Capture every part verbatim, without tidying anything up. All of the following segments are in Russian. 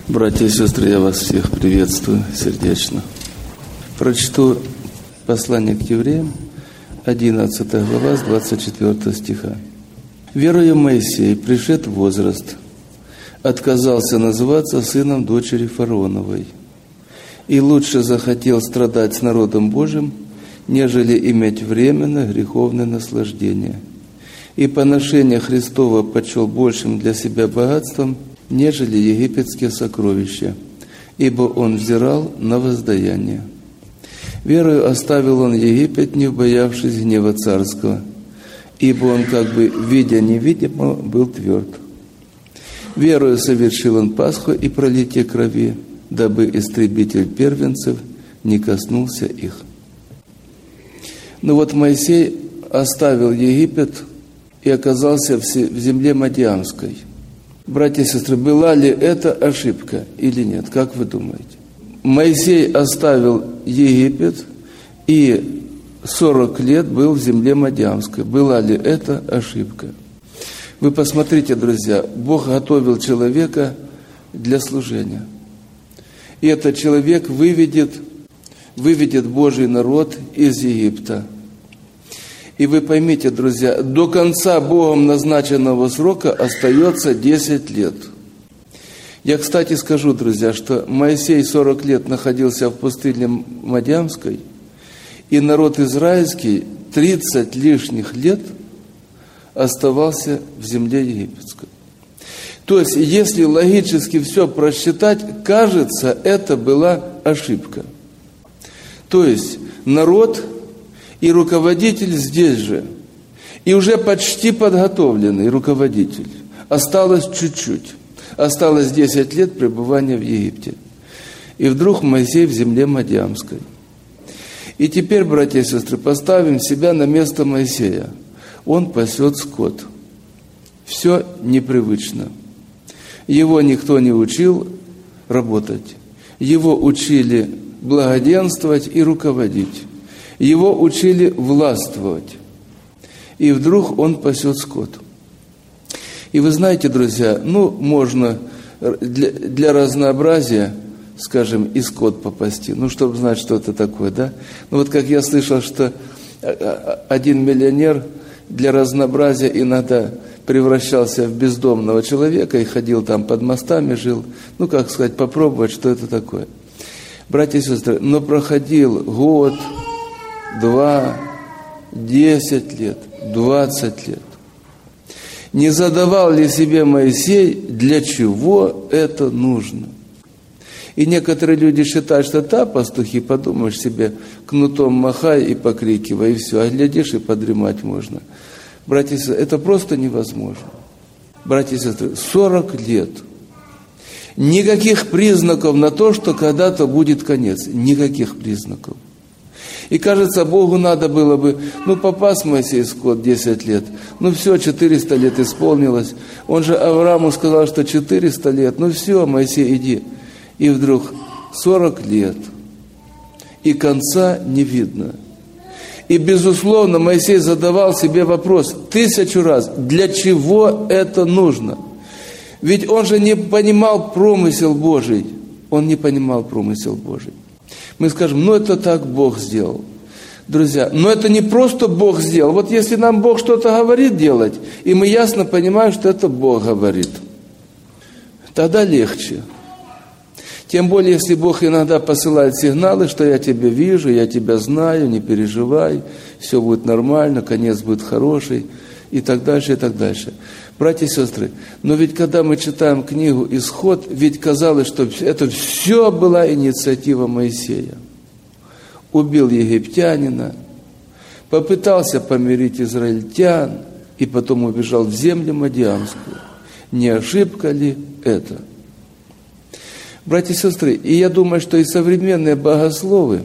Братья и сестры, я вас всех приветствую сердечно. Прочту послание к евреям, одиннадцатая глава, с двадцать четвёртого стиха. «Верою Моисей, пришед в возраст, отказался называться сыном дочери фараоновой, и лучше захотел страдать с народом Божьим, нежели иметь временно греховное наслаждение. И поношение Христова почел большим для себя богатством, нежели египетские сокровища, ибо он взирал на воздаяние. Верою оставил он Египет, не боявшись гнева царского, ибо он, как бы видя невидимого, был тверд. Верою совершил он Пасху и пролитие крови, дабы истребитель первенцев не коснулся их». Ну вот Моисей оставил Египет и оказался в земле Мадиамской. Братья и сестры, была ли это ошибка или нет? Как вы думаете? Моисей оставил Египет и сорок лет был в земле Мадиамской. Была ли это ошибка? Вы посмотрите, друзья, Бог готовил человека для служения. И этот человек выведет, выведет Божий народ из Египта. И вы поймите, друзья, до конца Богом назначенного срока остается десять лет. Я, кстати, скажу, друзья, что Моисей сорок лет находился в пустыне Мадиамской, и народ израильский тридцать лишних лет оставался в земле египетской. То есть, если логически все просчитать, кажется, это была ошибка. То есть, народ и руководитель здесь же, и уже почти подготовленный руководитель. Осталось чуть-чуть. Осталось десять лет пребывания в Египте. И вдруг Моисей в земле Мадиамской. И теперь, братья и сестры, поставим себя на место Моисея. Он пасет скот. Все непривычно. Его никто не учил работать. Его учили благоденствовать и руководить. Его учили властвовать. И вдруг он пасет скот. И вы знаете, друзья, ну, можно для, для разнообразия, скажем, и скот попасти, ну, чтобы знать, что это такое, да? Ну, вот как я слышал, что один миллионер для разнообразия иногда превращался в бездомного человека и ходил там под мостами, жил, ну, как сказать, попробовать, что это такое. Братья и сестры, но проходил год, два, десять лет, двадцать лет. Не задавал ли себе Моисей, для чего это нужно? И некоторые люди считают, что да, пастухи, подумаешь себе, кнутом махай и покрикивай, и все, а глядишь, и подремать можно. Братья и сестры, это просто невозможно. Братья и сестры, сорок лет. Никаких признаков на то, что когда-то будет конец. Никаких признаков. И кажется, Богу надо было бы, ну, попасть Моисей скот десять лет. Ну, все, четыреста лет исполнилось. Он же Аврааму сказал, что четыреста лет. Ну, все, Моисей, иди. И вдруг сорок лет. И конца не видно. И, безусловно, Моисей задавал себе вопрос тысячу раз, для чего это нужно? Ведь он же не понимал промысел Божий. Он не понимал промысел Божий. Мы скажем, ну это так Бог сделал. Друзья, но это не просто Бог сделал. Вот если нам Бог что-то говорит делать, и мы ясно понимаем, что это Бог говорит, тогда легче. Тем более, если Бог иногда посылает сигналы, что я тебя вижу, я тебя знаю, не переживай, все будет нормально, конец будет хороший, и так дальше, и так дальше. Братья и сестры, но ведь когда мы читаем книгу «Исход», ведь казалось, что это все была инициатива Моисея. Убил египтянина, попытался помирить израильтян и потом убежал в землю Мадиамскую. Не ошибка ли это? Братья и сестры, и я думаю, что и современные богословы,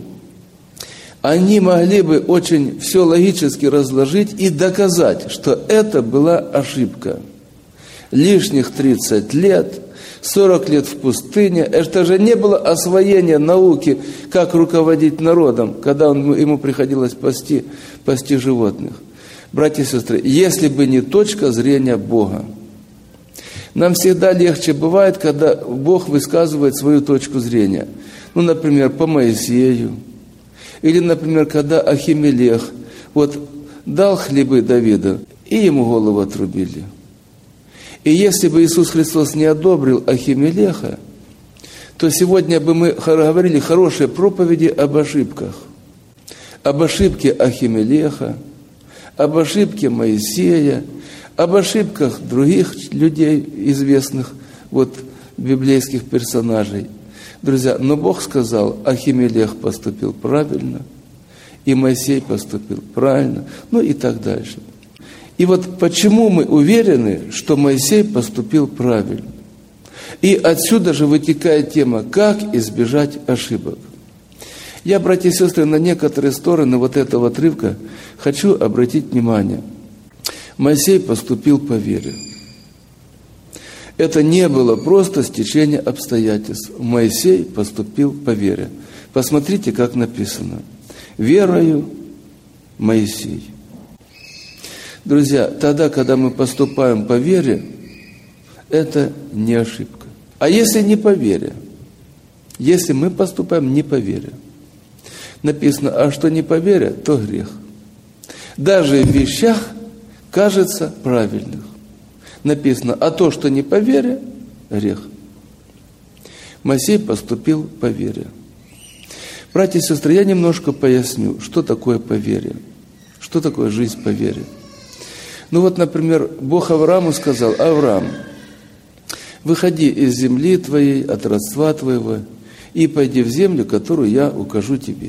они могли бы очень все логически разложить и доказать, что это была ошибка. Лишних тридцать лет, сорок лет в пустыне, это же не было освоения науки, как руководить народом, когда он, ему приходилось пасти, пасти животных. Братья и сестры, если бы не точка зрения Бога, Нам всегда легче бывает, когда Бог высказывает свою точку зрения. Ну, например, по Моисею. Или, например, когда Ахимелех вот дал хлебы Давида, и ему голову отрубили. И если бы Иисус Христос не одобрил Ахимелеха, то сегодня бы мы говорили хорошие проповеди об ошибках. Об ошибке Ахимелеха, об ошибке Моисея, об ошибках других людей, известных вот, библейских персонажей. Друзья, но Бог сказал, Ахимелех поступил правильно, и Моисей поступил правильно, ну и так дальше. И вот почему мы уверены, что Моисей поступил правильно? И отсюда же вытекает тема, как избежать ошибок. Я, братья и сестры, на некоторые стороны вот этого отрывка хочу обратить внимание. Моисей поступил по вере. Это не было просто стечение обстоятельств. Моисей поступил по вере. Посмотрите, как написано. Верою Моисей. Друзья, тогда, когда мы поступаем по вере, это не ошибка. А если не по вере? Если мы поступаем не по вере. Написано, а что не по вере, то грех. Даже в вещах кажется правильных. Написано, а то, что не по вере, грех. Моисей поступил по вере. Братья и сестры, я немножко поясню, что такое по вере. Что такое жизнь по вере. Ну вот, например, Бог Аврааму сказал, Авраам, выходи из земли твоей, от родства твоего, и пойди в землю, которую я укажу тебе.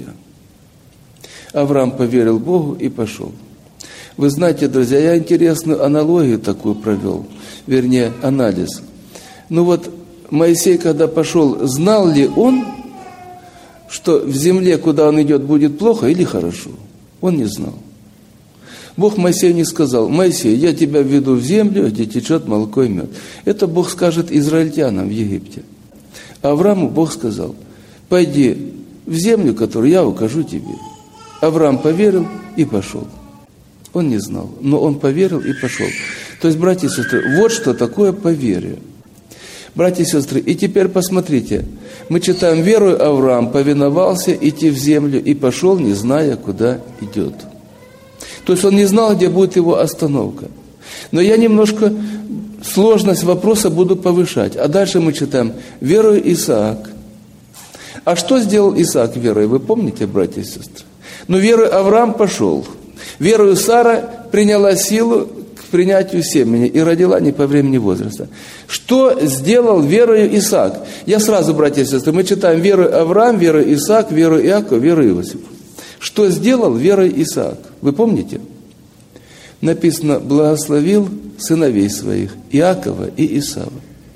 Авраам поверил Богу и пошел. Вы знаете, друзья, я интересную аналогию такую провел, вернее, анализ. Ну вот, Моисей, когда пошел, знал ли он, что в земле, куда он идет, будет плохо или хорошо? Он не знал. Бог Моисею не сказал, Моисей, я тебя введу в землю, где течет молоко и мед. Это Бог скажет израильтянам в Египте. А Аврааму Бог сказал, пойди в землю, которую я укажу тебе. Авраам поверил и пошел. Он не знал, но он поверил и пошел. То есть, братья и сестры, вот что такое поверие. Братья и сестры, и теперь посмотрите, мы читаем, верою Авраам повиновался идти в землю и пошел, не зная, куда идет. То есть он не знал, где будет его остановка. Но я немножко сложность вопроса буду повышать. А дальше мы читаем, верою Исаак. А что сделал Исаак верой? Вы помните, братья и сестры? Ну, верою Авраам пошел. Верою Сара приняла силу к принятию семени и родила не по времени возраста. Что сделал верою Исаак? Я сразу, братья и сестры, мы читаем верою Авраам, верою Исаак, верою Иаков, верою Иосиф. Что сделал верой Исаак? Вы помните? Написано, благословил сыновей своих, Иакова и Исава.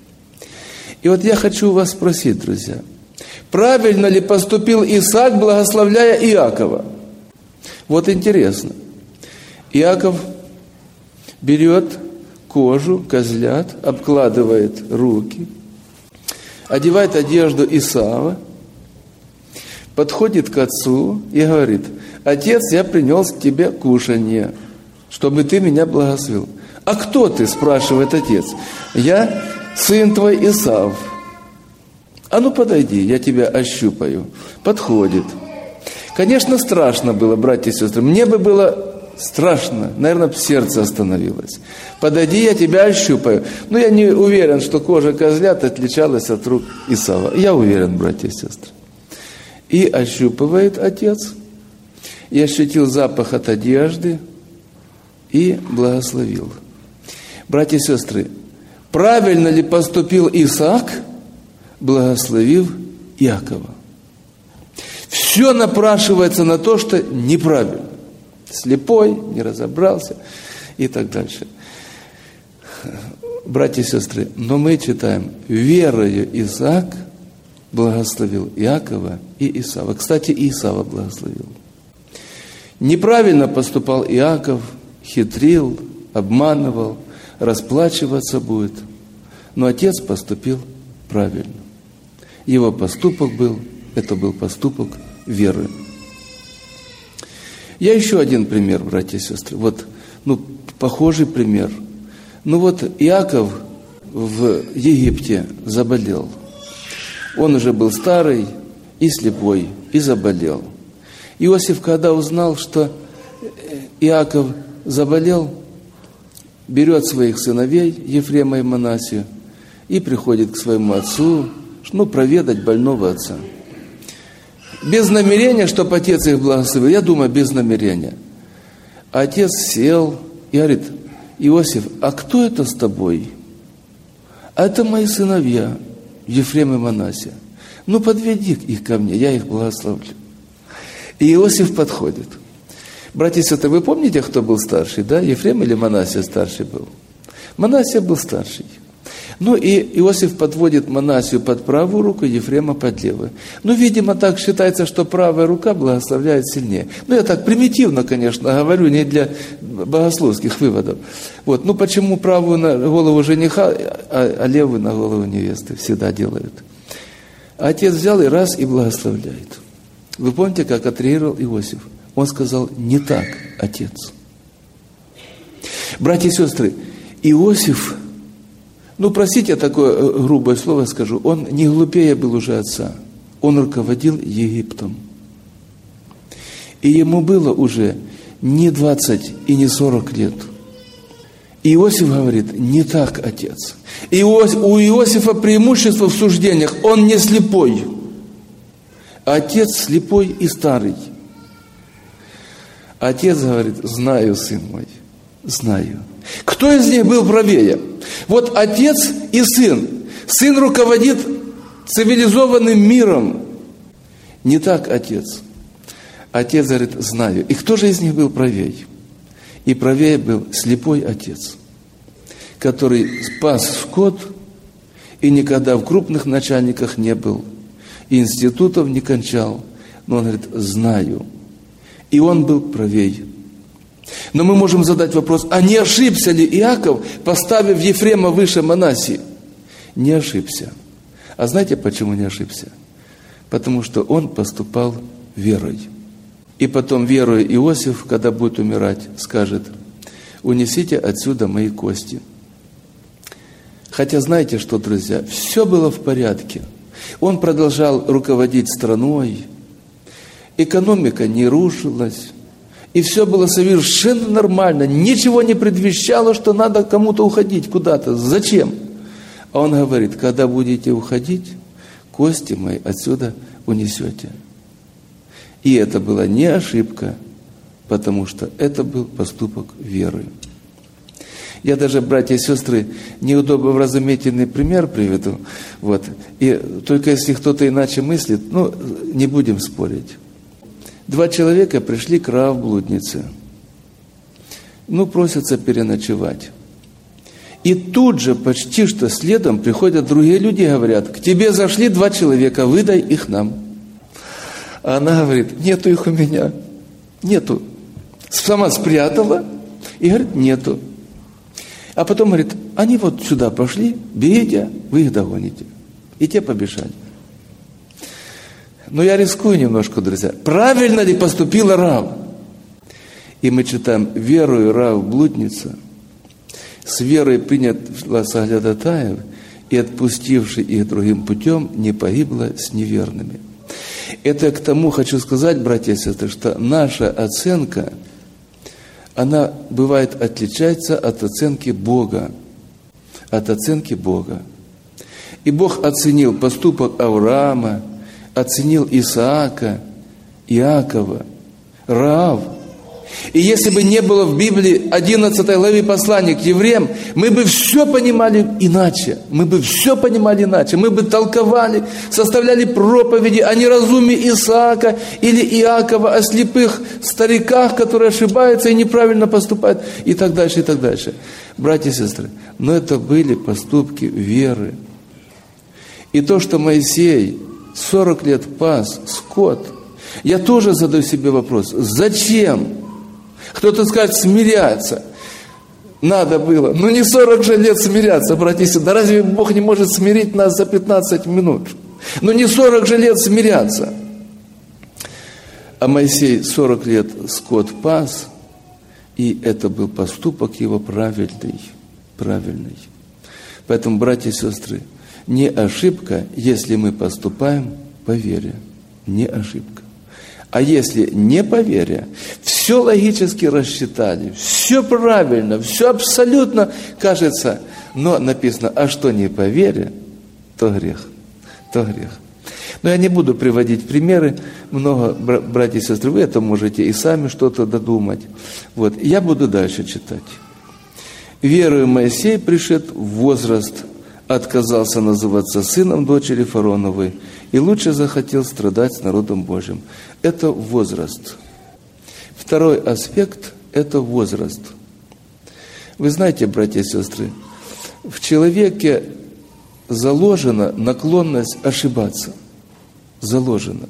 И вот я хочу вас спросить, друзья, правильно ли поступил Исаак, благословляя Иакова? Вот интересно. Иаков берет кожу, козлят, обкладывает руки, одевает одежду Исава, подходит к отцу и говорит, отец, я принес тебе кушанье, чтобы ты меня благословил. А кто ты, спрашивает отец. Я сын твой Исав. А ну подойди, я тебя ощупаю. Подходит. Конечно, страшно было, братья и сестры. Мне бы было страшно, наверное, сердце остановилось. Подойди, я тебя ощупаю. Но я не уверен, что кожа козлят отличалась от рук Исава. Я уверен, братья и сестры. И ощупывает отец, и ощутил запах от одежды, и благословил. Братья и сестры, правильно ли поступил Исаак, благословив Иакова? Все напрашивается на то, что неправильно. Слепой, не разобрался и так дальше. Братья и сестры, но мы читаем, верою Исаак благословил Иакова и Исава. Кстати, Исава благословил. Неправильно поступал Иаков, хитрил, обманывал, расплачиваться будет. Но отец поступил правильно. Его поступок был, это был поступок веры. Я еще один пример, братья и сестры. Вот, ну, похожий пример. Ну вот Иаков в Египте заболел. Он уже был старый и слепой, и заболел. Иосиф, когда узнал, что Иаков заболел, берет своих сыновей, Ефрема и Манасию, и приходит к своему отцу, ну, проведать больного отца. Без намерения, чтобы отец их благословил, я думаю, без намерения. Отец сел и говорит: Иосиф, а кто это с тобой? А это мои сыновья, Ефрем и Манасия. Ну, подведи их ко мне, я их благословлю. И Иосиф подходит. Братья и сестры, вы помните, кто был старший, да? Ефрем или Манасия старший был? Манасия был старший. Ну и Иосиф подводит Манасию под правую руку, Ефрема под левую. Ну, видимо, так считается, что правая рука благословляет сильнее. Ну, я так примитивно, конечно, говорю, не для богословских выводов. Вот. Ну, почему правую на голову жениха, а, а левую на голову невесты всегда делают? Отец взял и раз и благословляет. Вы помните, как отреагировал Иосиф? Он сказал: не так, отец. Братья и сестры, Иосиф, ну, простите, такое грубое слово скажу, он не глупее был уже отца. Он руководил Египтом. И ему было уже не двадцать и не сорок лет. И Иосиф говорит: не так, отец. И у Иосифа преимущество в суждениях. Он не слепой. Отец слепой и старый. Отец говорит: знаю, сын мой, знаю. Кто из них был правее? Вот отец и сын. Сын руководит цивилизованным миром. Не так, отец. Отец говорит: знаю. И кто же из них был правее? И правее был слепой отец, который спас скот и никогда в крупных начальниках не был, и институтов не кончал. Но он говорит: знаю. И он был правее. Но мы можем задать вопрос: а не ошибся ли Иаков, поставив Ефрема выше Манасии? Не ошибся. А знаете, почему не ошибся? Потому что он поступал верой. И потом, веруя, Иосиф, когда будет умирать, скажет: унесите отсюда мои кости. Хотя знаете что, друзья, все было в порядке. Он продолжал руководить страной, экономика не рушилась, и все было совершенно нормально, ничего не предвещало, что надо кому-то уходить куда-то. Зачем? А он говорит: когда будете уходить, кости мои отсюда унесете. И это была не ошибка, потому что это был поступок веры. Я даже, братья и сестры, неудобно вразумительный пример приведу. Вот. И только если кто-то иначе мыслит, ну, не будем спорить. Два человека пришли к Раав-блуднице. Ну, просятся переночевать. И тут же, почти что следом, приходят другие люди и говорят: к тебе зашли два человека, выдай их нам. А она говорит: нету их у меня. Нету. Сама спрятала и говорит: нету. А потом говорит: они вот сюда пошли, берите, вы их догоните. И те побежали. Но я рискую немножко, друзья. Правильно ли поступила Раав? И мы читаем: верою Раав блудница, с верой приняла соглядатаев, и отпустивший их другим путем, не погибла с неверными. Это к тому хочу сказать, братья и сестры, что наша оценка, она бывает отличается от оценки Бога. От оценки Бога. И Бог оценил поступок Авраама, оценил Исаака, Иакова, Раав. И если бы не было в Библии одиннадцатой главы послания к евреям, мы бы все понимали иначе. Мы бы все понимали иначе. Мы бы толковали, составляли проповеди о неразумии Исаака или Иакова, о слепых стариках, которые ошибаются и неправильно поступают, и так дальше, и так дальше. Братья и сестры, но это были поступки веры. И то, что Моисей сорок лет пас скот, я тоже задаю себе вопрос: зачем? Кто-то скажет: смиряться. Надо было. Но не сорок же лет смиряться, братья и сестры. Да разве Бог не может смирить нас за пятнадцать минут? Но не сорок же лет смиряться. А Моисей сорок лет скот пас, и это был поступок его правильный. Правильный. Поэтому, братья и сестры, не ошибка, если мы поступаем по вере. Не ошибка. А если не по вере, все логически рассчитали, все правильно, все абсолютно кажется, но написано, а что не по вере, то грех, то грех. Но я не буду приводить примеры, много, братья и сестры, вы это можете и сами что-то додумать. Вот, я буду дальше читать. «Верою Моисей, пришед в возраст, отказался называться сыном дочери фараоновой и лучше захотел страдать с народом Божьим». Это возраст. Второй аспект – это возраст. Вы знаете, братья и сестры, в человеке заложена наклонность ошибаться. Заложена.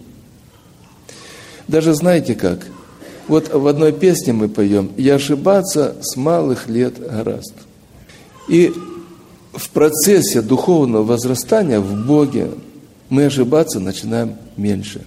Даже знаете как? Вот в одной песне мы поем «И ошибаться с малых лет гораст». И в процессе духовного возрастания в Боге мы ошибаться начинаем меньше.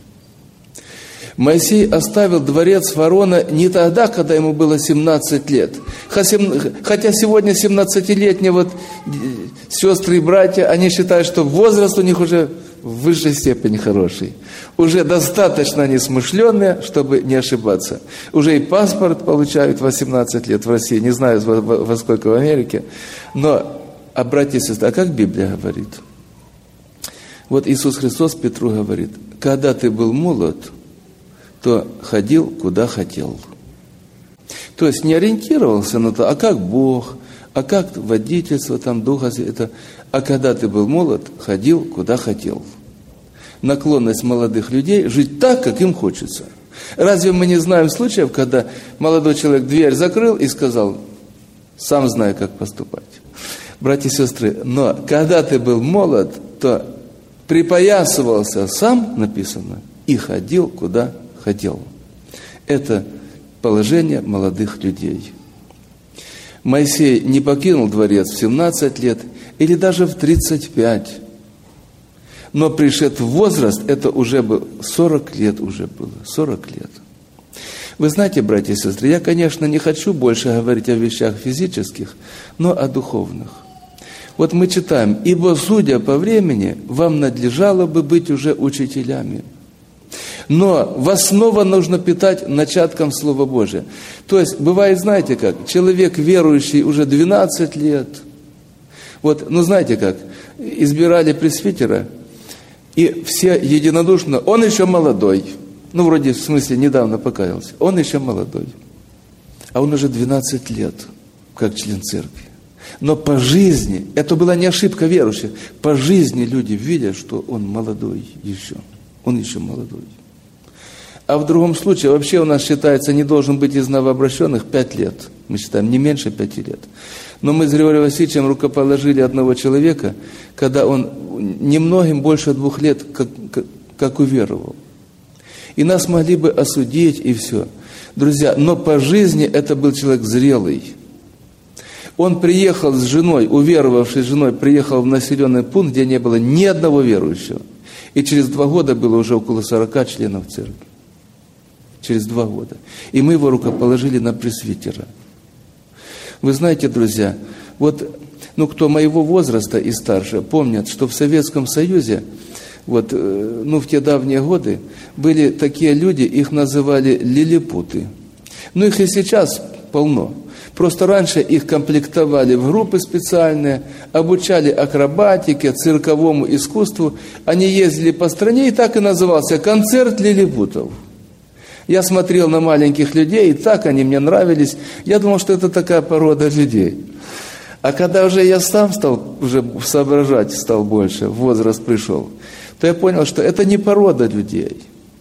Моисей оставил дворец фараона не тогда, когда ему было семнадцать лет. Хотя сегодня семнадцатилетние вот сестры и братья, они считают, что возраст у них уже в высшей степени хороший. Уже достаточно они смышленые, чтобы не ошибаться. Уже и паспорт получают в восемнадцать лет в России, не знаю, во, во сколько в Америке. Но, а братья и сестры, а как Библия говорит? Вот Иисус Христос Петру говорит, когда ты был молод, то ходил, куда хотел. То есть не ориентировался на то, а как Бог, а как водительство, там, Духа, это, а когда ты был молод, ходил, куда хотел. Наклонность молодых людей жить так, как им хочется. Разве мы не знаем случаев, когда молодой человек дверь закрыл и сказал, сам знаю, как поступать. Братья и сестры, но когда ты был молод, то припоясывался сам, написано, и ходил, куда хотел. Это положение молодых людей. Моисей не покинул дворец в семнадцать лет или даже в тридцать пять. Но пришед в возраст, это уже был сорок лет уже было. сорок лет. Вы знаете, братья и сестры, я, конечно, не хочу больше говорить о вещах физических, но о духовных. Вот мы читаем, «Ибо, судя по времени, вам надлежало бы быть уже учителями». Но вас снова нужно питать начатком Слова Божия. То есть, бывает, знаете как, человек верующий уже двенадцать лет. Вот, ну знаете как, избирали пресвитера, и все единодушно, он еще молодой. Ну, вроде, в смысле, недавно покаялся. Он еще молодой. А он уже двенадцать лет, как член церкви. Но по жизни, это была не ошибка верующих, по жизни люди видят, что он молодой еще. Он еще молодой. А в другом случае, вообще у нас считается, не должен быть из новообращенных пять лет. Мы считаем, не меньше пяти лет. Но мы с Григорием Васильевичем рукоположили одного человека, когда он немногим больше двух лет, как, как, как уверовал. И нас могли бы осудить, и все. Друзья, но по жизни это был человек зрелый. Он приехал с женой, уверовавшей женой, приехал в населенный пункт, где не было ни одного верующего. И через два года было уже около сорока членов церкви. Через два года. И мы его рукоположили на пресвитера. Вы знаете, друзья, вот, ну, кто моего возраста и старше, помнят, что в Советском Союзе, вот, ну, в те давние годы, были такие люди, их называли лилипуты. Ну, их и сейчас полно. Просто раньше их комплектовали в группы специальные, обучали акробатике, цирковому искусству. Они ездили по стране, и так и назывался «Концерт лилипутов». Я смотрел на маленьких людей, и так они мне нравились. Я думал, что это такая порода людей. А когда уже я сам стал уже соображать, стал больше, возраст пришел, то я понял, что это не порода людей.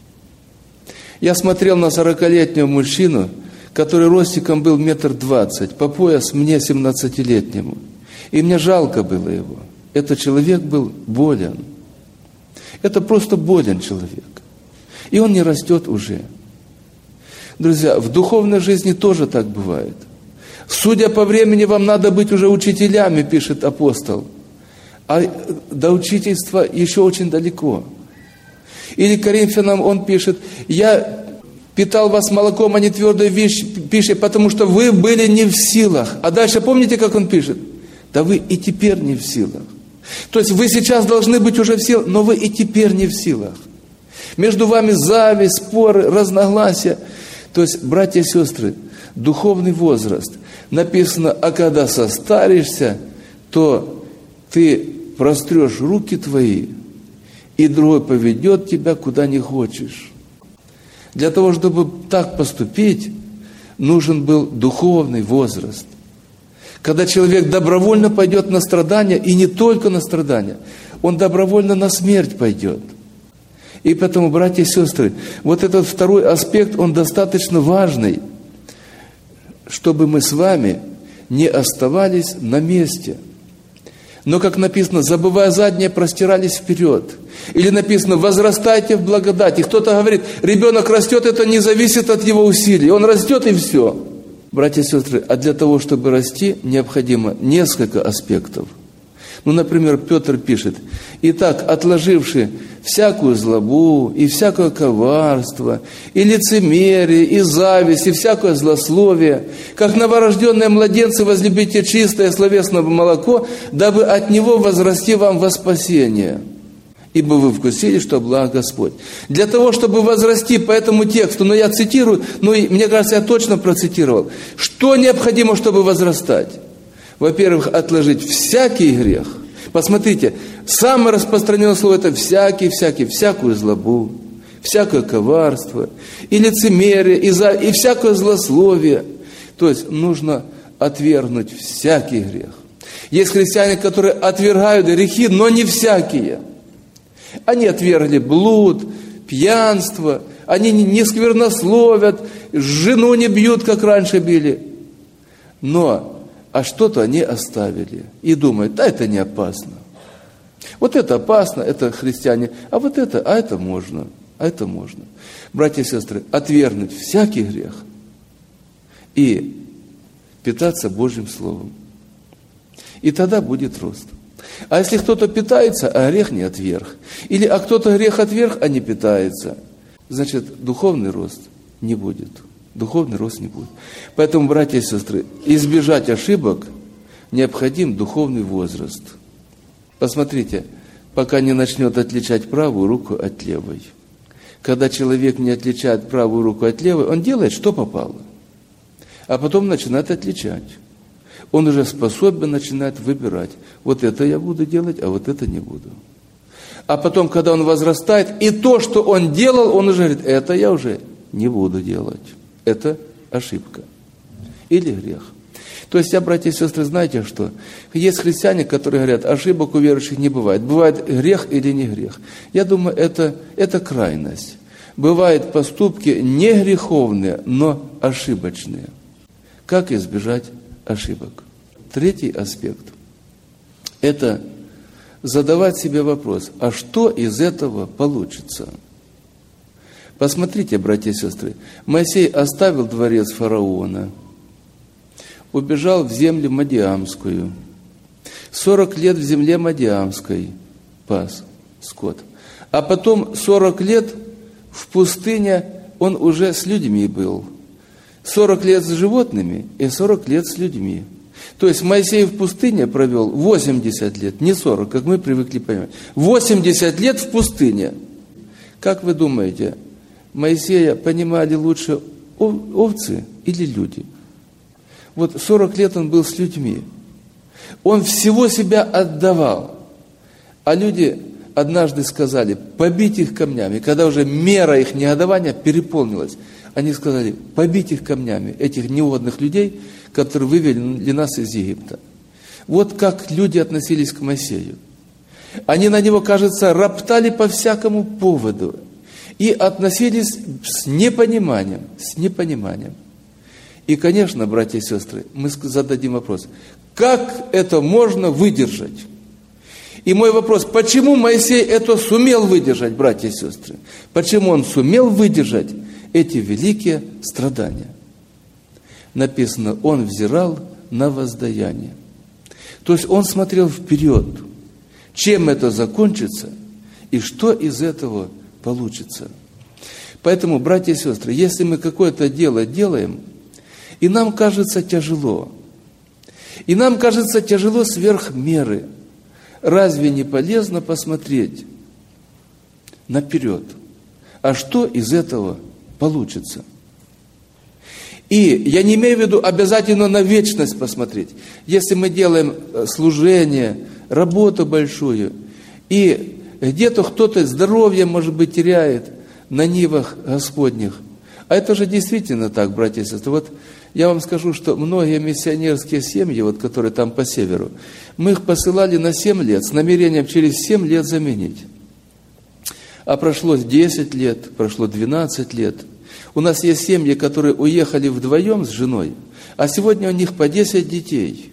Я смотрел на сорокалетнего мужчину, который ростиком был метр двадцать, по пояс мне, семнадцатилетнему. И мне жалко было его. Этот человек был болен. Это просто болен человек. И он не растет уже. Друзья, в духовной жизни тоже так бывает. Судя по времени, вам надо быть уже учителями, пишет апостол. А до учительства еще очень далеко. Или Коринфянам он пишет, я питал вас молоком, а не твердой пищей, потому что вы были не в силах. А дальше помните, как он пишет? Да вы и теперь не в силах. То есть вы сейчас должны быть уже в силах, но вы и теперь не в силах. Между вами зависть, споры, разногласия. То есть, братья и сестры, духовный возраст. Написано, а когда состаришься, то ты прострешь руки твои, и другой поведет тебя, куда не хочешь. Для того, чтобы так поступить, нужен был духовный возраст. Когда человек добровольно пойдет на страдания, и не только на страдания, он добровольно на смерть пойдет. И поэтому, братья и сестры, вот этот второй аспект, он достаточно важный, чтобы мы с вами не оставались на месте. Но, как написано, забывая заднее, простирались вперед. Или написано, возрастайте в благодати. Кто-то говорит, ребенок растет, это не зависит от его усилий. Он растет и все. Братья и сестры, а для того, чтобы расти, необходимо несколько аспектов. Ну, например, Петр пишет, «Итак, отложивши всякую злобу, и всякое коварство, и лицемерие, и зависть, и всякое злословие, как новорожденные младенцы возлюбите чистое словесное молоко, дабы от него возрасти вам во спасение. Ибо вы вкусили, что благ Господь». Для того, чтобы возрасти по этому тексту, но я цитирую, ну и мне кажется, я точно процитировал, что необходимо, чтобы возрастать? Во-первых, отложить всякий грех. Посмотрите, самое распространенное слово это всякий, всякий, всякую злобу, всякое коварство, и лицемерие, и, за, и всякое злословие. То есть нужно отвергнуть всякий грех. Есть христиане, которые отвергают грехи, но не всякие. Они отвергли блуд, пьянство, они не сквернословят, жену не бьют, как раньше били. Но а что-то они оставили и думают, да, это не опасно. Вот это опасно, это христиане, а вот это, а это можно, а это можно. Братья и сестры, отвергнуть всякий грех и питаться Божьим Словом. И тогда будет рост. А если кто-то питается, а грех не отверг, или а кто-то грех отверг, а не питается, значит, духовный рост не будет. Духовный рост не будет. Поэтому, братья и сестры, избежать ошибок необходим духовный возраст. Посмотрите, пока не начнет отличать правую руку от левой. Когда человек не отличает правую руку от левой, он делает, что попало. А потом начинает отличать. Он уже способен начинать выбирать. Вот это я буду делать, а вот это не буду. А потом, когда он возрастает, и то, что он делал, он уже говорит, это я уже не буду делать. Это ошибка или грех. То есть, я, братья и сестры, знаете что? Есть христиане, которые говорят, ошибок у верующих не бывает. Бывает грех или не грех. Я думаю, это, это крайность. Бывают поступки не греховные, но ошибочные. Как избежать ошибок? Третий аспект – это задавать себе вопрос, а что из этого получится? Посмотрите, братья и сестры, Моисей оставил дворец фараона, убежал в землю Мадиамскую, сорок лет в земле Мадиамской пас скот, а потом сорок лет в пустыне он уже с людьми был, сорок лет с животными и сорок лет с людьми. То есть Моисей в пустыне провел восемьдесят лет, не сорок, как мы привыкли понимать, восемьдесят лет в пустыне. Как вы думаете, Моисея понимали лучше овцы или люди? Вот сорок лет он был с людьми. Он всего себя отдавал. А люди однажды сказали, побить их камнями. Когда уже мера их негодования переполнилась, они сказали, побить их камнями, этих неугодных людей, которые вывели нас из Египта. Вот как люди относились к Моисею. Они на него, кажется, роптали по всякому поводу. И относились с непониманием, с непониманием. И, конечно, братья и сестры, мы зададим вопрос, как это можно выдержать? И мой вопрос, почему Моисей это сумел выдержать, братья и сестры? Почему он сумел выдержать эти великие страдания? Написано, он взирал на воздаяние. То есть он смотрел вперед, чем это закончится и что из этого получится. Поэтому, братья и сестры, если мы какое-то дело делаем, и нам кажется тяжело, И нам кажется тяжело сверх меры. Разве не полезно посмотреть наперед? А что из этого получится? И я не имею в виду обязательно на вечность посмотреть. Если мы делаем служение, работу большую, и где-то кто-то здоровье, может быть, теряет на нивах Господних. А это же действительно так, братья и сестры. Вот я вам скажу, что многие миссионерские семьи, вот, которые там по северу, мы их посылали на семь лет, с намерением через семь лет заменить. А прошло десять лет, прошло двенадцать лет. У нас есть семьи, которые уехали вдвоем с женой, а сегодня у них по десять детей.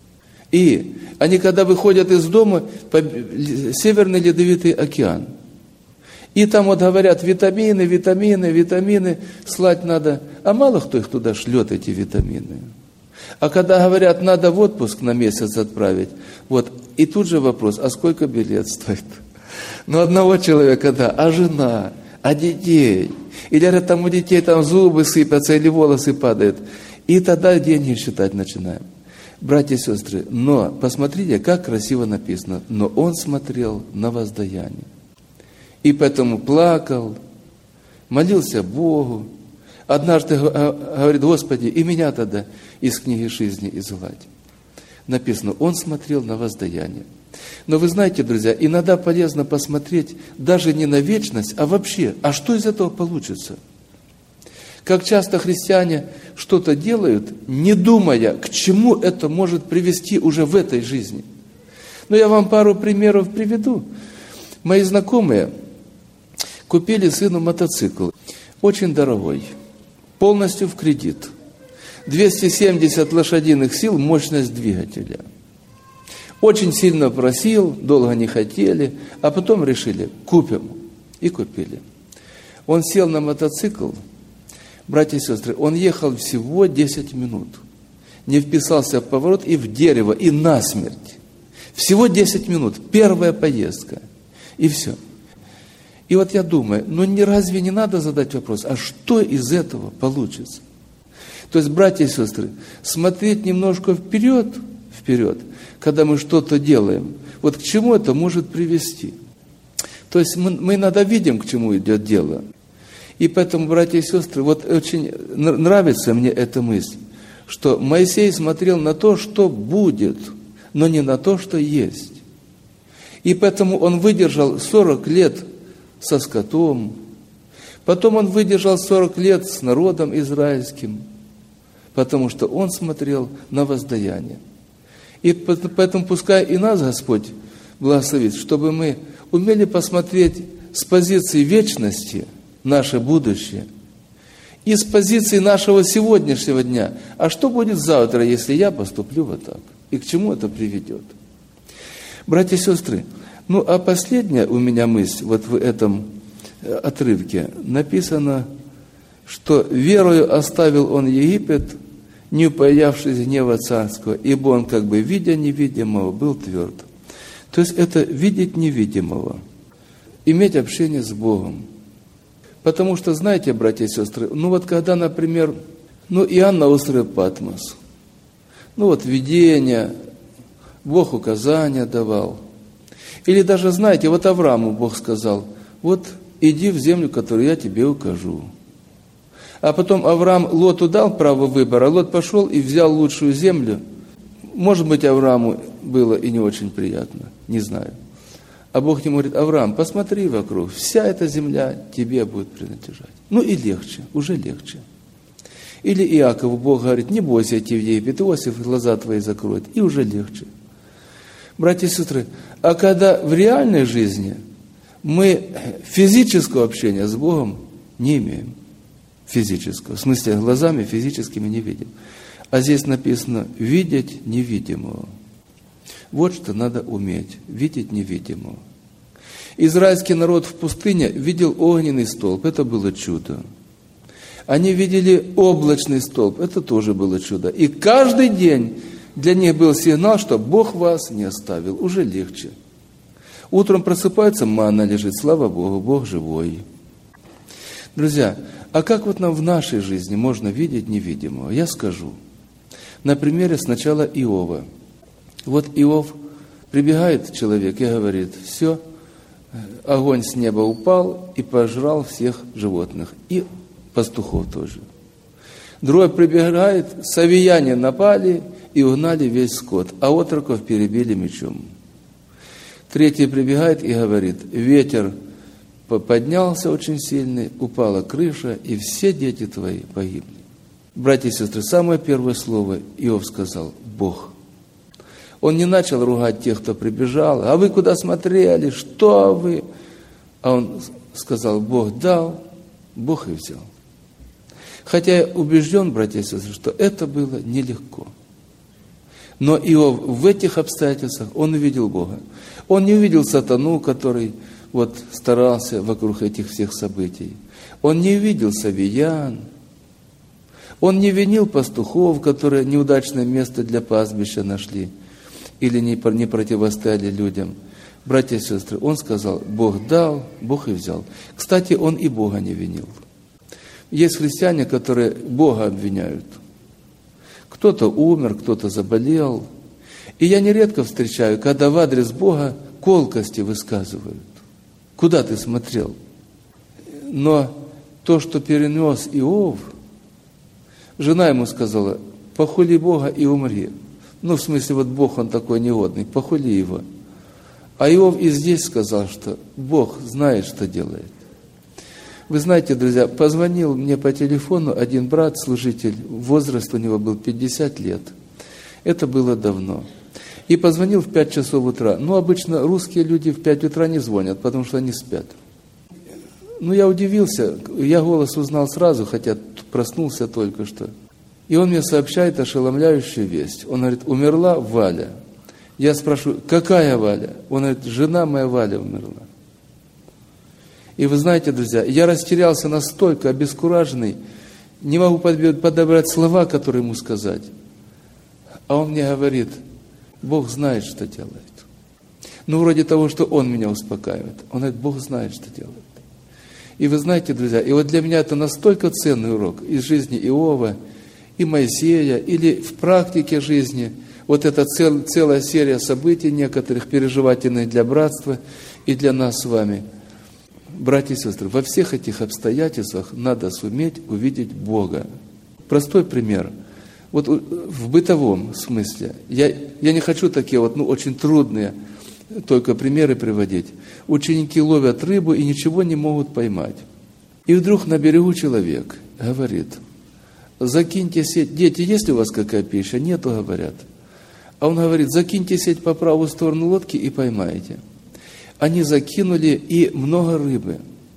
И они, когда выходят из дома, по Северный Ледовитый океан. И там вот говорят, витамины, витамины, витамины слать надо. А мало кто их туда шлет, эти витамины. А когда говорят, надо в отпуск на месяц отправить, вот, и тут же вопрос, а сколько билет стоит? Ну, одного человека, да, а жена, а детей? Или говорят, там у детей там зубы сыпятся или волосы падают. И тогда деньги считать начинаем. Братья и сестры, но посмотрите, как красиво написано. Но он смотрел на воздаяние. И поэтому плакал, молился Богу. Однажды говорит, Господи, и меня тогда из книги жизни изгладь. Написано, он смотрел на воздаяние. Но вы знаете, друзья, иногда полезно посмотреть даже не на вечность, а вообще, а что из этого получится? Как часто христиане что-то делают, не думая, к чему это может привести уже в этой жизни. Но я вам пару примеров приведу. Мои знакомые купили сыну мотоцикл, очень дорогой, полностью в кредит. двести семьдесят лошадиных сил, мощность двигателя. Очень сильно просил, долго не хотели, а потом решили, купим. И купили. Он сел на мотоцикл, братья и сестры, он ехал всего десять минут. Не вписался в поворот и в дерево, и насмерть. Всего десять минут, первая поездка. И все. И вот я думаю, ну не разве не надо задать вопрос, а что из этого получится? То есть, братья и сестры, смотреть немножко вперед, вперед, когда мы что-то делаем, вот к чему это может привести. То есть мы, мы иногда видим, к чему идет дело. И поэтому, братья и сестры, вот очень нравится мне эта мысль, что Моисей смотрел на то, что будет, но не на то, что есть. И поэтому он выдержал сорок лет со скотом, потом он выдержал сорок лет с народом израильским, потому что он смотрел на воздаяние. И поэтому пускай и нас Господь благословит, чтобы мы умели посмотреть с позиции вечности наше будущее и с позиции нашего сегодняшнего дня. А что будет завтра, если я поступлю вот так? И к чему это приведет? Братья и сестры, ну а последняя у меня мысль вот в этом отрывке написано, что верою оставил он Египет, не упоявшись гнева царского, ибо он, как бы видя невидимого, был тверд. То есть это видеть невидимого, иметь общение с Богом. Потому что, знаете, братья и сестры, ну вот когда, например, ну Иоанн на острове Патмос, ну вот видение, Бог указания давал. Или даже, знаете, вот Аврааму Бог сказал, вот иди в землю, которую я тебе укажу. А потом Авраам Лоту дал право выбора, Лот пошел и взял лучшую землю. Может быть, Аврааму было и не очень приятно, не знаю. А Бог ему говорит, Авраам, посмотри вокруг, вся эта земля тебе будет принадлежать. Ну и легче, уже легче. Или Иакову Бог говорит, не бойся идти в Египет, Иосиф глаза твои закроет, и уже легче. Братья и сестры, а когда в реальной жизни мы физического общения с Богом не имеем, физического, в смысле глазами физическими не видим. А здесь написано «видеть невидимого». Вот что надо уметь, видеть невидимого. Израильский народ в пустыне видел огненный столб, это было чудо. Они видели облачный столб, это тоже было чудо. И каждый день для них был сигнал, что Бог вас не оставил, уже легче. Утром просыпается, манна лежит, слава Богу, Бог живой. Друзья, а как вот нам в нашей жизни можно видеть невидимого? Я скажу. На примере сначала Иова. Вот Иов, прибегает человек и говорит: все, огонь с неба упал и пожрал всех животных, и пастухов тоже. Другой прибегает: савияне напали и угнали весь скот, а отроков перебили мечом. Третий прибегает и говорит: ветер поднялся очень сильный, упала крыша, и все дети твои погибли. Братья и сестры, самое первое слово Иов сказал: Бог. Он не начал ругать тех, кто прибежал: а вы куда смотрели, что вы? А он сказал: Бог дал, Бог и взял. Хотя я убежден, братья и сестры, что это было нелегко. Но Иов в этих обстоятельствах, он увидел Бога. Он не увидел сатану, который вот старался вокруг этих всех событий. Он не увидел савиян. Он не винил пастухов, которые неудачное место для пастбища нашли или не, не противостояли людям. Братья и сестры, он сказал: Бог дал, Бог и взял. Кстати, он и Бога не винил. Есть христиане, которые Бога обвиняют. Кто-то умер, кто-то заболел. И я нередко встречаю, когда в адрес Бога колкости высказывают. Куда ты смотрел? Но то, что перенес Иов, жена ему сказала: похули Бога и умри. Ну, в смысле, вот Бог, он такой негодный, похули его. А Иов и здесь сказал, что Бог знает, что делает. Вы знаете, друзья, позвонил мне по телефону один брат, служитель, возраст у него был пятьдесят лет. Это было давно. И позвонил в пять часов утра. Ну, обычно русские люди в пять утра не звонят, потому что они спят. Ну, я удивился, я голос узнал сразу, хотя проснулся только что. И он мне сообщает ошеломляющую весть. Он говорит: умерла Валя. Я спрашиваю: какая Валя? Он говорит: жена моя Валя умерла. И вы знаете, друзья, я растерялся настолько, обескураженный, не могу подобрать слова, которые ему сказать. А он мне говорит: Бог знает, что делает. Ну, вроде того, что он меня успокаивает. Он говорит: Бог знает, что делает. И вы знаете, друзья, и вот для меня это настолько ценный урок из жизни Иова и Моисея, или в практике жизни. Вот эта цел, целая серия событий, некоторых переживательных для братства и для нас с вами. Братья и сестры, во всех этих обстоятельствах надо суметь увидеть Бога. Простой пример. Вот в бытовом смысле. Я, я не хочу такие вот, ну, очень трудные только примеры приводить. Ученики ловят рыбу и ничего не могут поймать. И вдруг на берегу человек говорит: закиньте сеть. Дети, есть ли у вас какая пища? Нету, говорят. А он говорит: закиньте сеть по правую сторону лодки и поймаете. Они закинули, и много рыбы.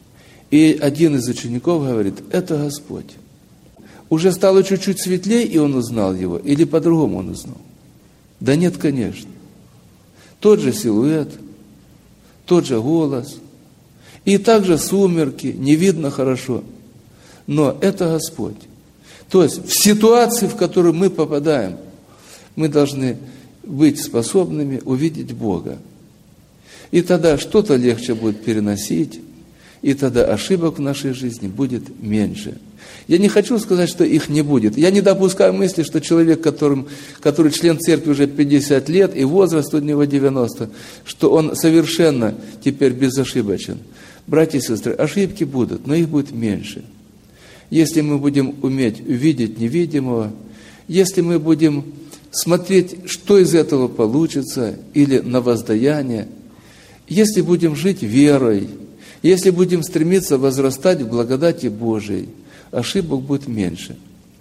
И один из учеников говорит: это Господь. Уже стало чуть-чуть светлее, и он узнал его, или по-другому он узнал? Да нет, конечно. Тот же силуэт, тот же голос, и также сумерки, не видно хорошо. Но это Господь. То есть в ситуации, в которую мы попадаем, мы должны быть способными увидеть Бога. И тогда что-то легче будет переносить, и тогда ошибок в нашей жизни будет меньше. Я не хочу сказать, что их не будет. Я не допускаю мысли, что человек, которым, который член церкви уже пятьдесят лет, и возраст у него девяносто, что он совершенно теперь безошибочен. Братья и сестры, ошибки будут, но их будет меньше. Если мы будем уметь увидеть невидимого, если мы будем смотреть, что из этого получится, или на воздаяние, если будем жить верой, если будем стремиться возрастать в благодати Божией, ошибок будет меньше.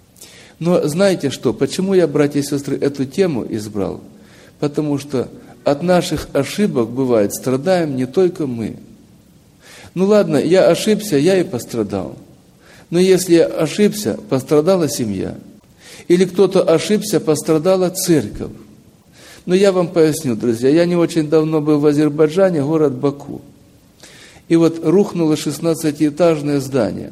Но знаете что? Почему я, братья и сестры, эту тему избрал? Потому что от наших ошибок, бывает, страдаем не только мы. Ну ладно, я ошибся, я и пострадал. Но если я ошибся, пострадала семья. Или кто-то ошибся, пострадала церковь. Но я вам поясню, друзья, я не очень давно был в Азербайджане, город Баку. И вот рухнуло шестнадцатиэтажное здание.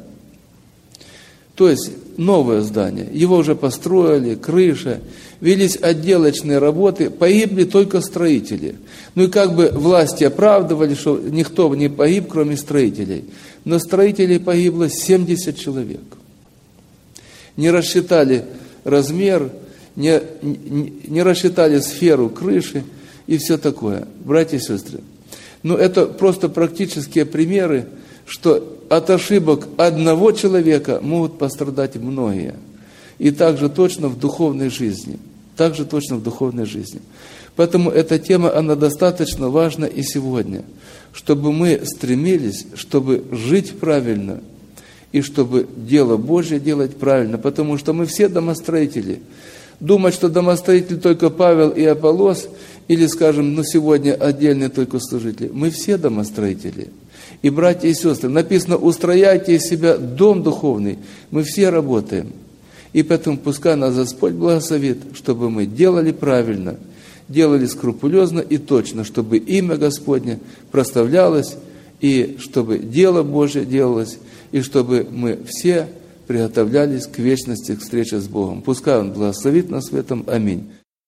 То есть новое здание. Его уже построили, крыша, велись отделочные работы, погибли только строители. Ну и как бы власти оправдывали, что никто не погиб, кроме строителей. Но строителей погибло семьдесят человек. Не рассчитали размер, не, не, не рассчитали сферу крыши и все такое. Братья и сестры, ну это просто практические примеры, что от ошибок одного человека могут пострадать многие. И также точно в духовной жизни. Также точно в духовной жизни. Поэтому эта тема, она достаточно важна и сегодня. Чтобы мы стремились, чтобы жить правильно, и чтобы дело Божье делать правильно. Потому что мы все домостроители. Думать, что домостроитель только Павел и Аполлос, или, скажем, ну сегодня отдельные только служители. Мы все домостроители. И, братья и сестры, написано, устрояйте из себя дом духовный. Мы все работаем. И поэтому пускай нас Господь благословит, чтобы мы делали правильно, делали скрупулезно и точно, чтобы имя Господне прославлялось, и чтобы дело Божье делалось, и чтобы мы все приготовлялись к вечности, к встрече с Богом. Пускай Он благословит нас в этом. Аминь.